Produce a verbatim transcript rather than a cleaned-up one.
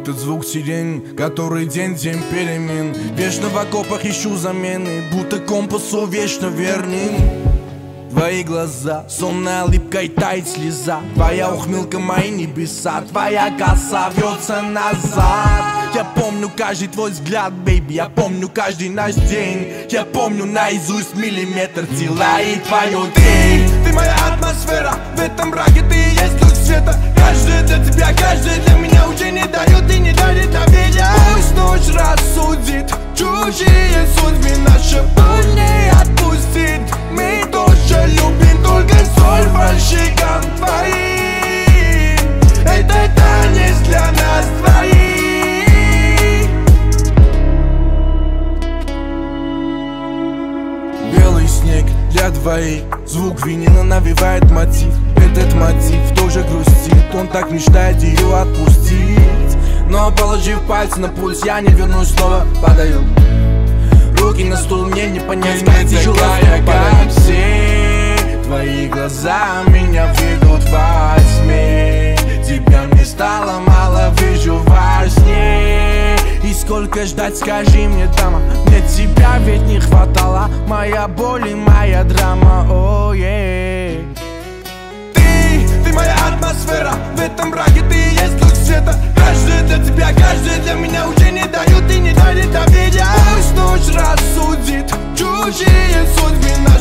Этот звук сирен, который день день перемен. Вечно в окопах ищу замены, будто компасу вечно верным. Твои глаза, сонная липка и тает слеза. Твоя ухмылка, мои небеса. Твоя коса вьется назад. Я помню каждый твой взгляд, бейби. Я помню каждый наш день. Я помню наизусть миллиметр тела и твою ты. Ты моя атмосфера, в этом браке ты и есть луч света. Каждый для тебя, каждый для меня уже не дает и не дарит доверия. Пусть ночь рассудит чужие судьбы, наша боль не отпустит. Мы тоже любим только соль по щекам твоим. Это танец для нас двоих. Белый снег для двоих. Звук винила навевает мотив. Этот мотив тоже грустит. Он так мечтает ее отпустить. Но положив пальцы на пульс, я не вернусь, снова падаю. Руки на стул, мне не понять, как тяжело как все. Твои глаза меня ведут во тьме. Тебя мне стало мало, вижу во сне. И сколько ждать, скажи мне, дама. Мне тебя ведь не хватало. Моя боль и моя драма, о oh, yeah. Ты, ты моя атмосфера, в этом браке ты и есть луч света. Каждый для тебя, каждый для меня уже не дают и не дарит доверия. Пусть ночь рассудит чужие судьбы.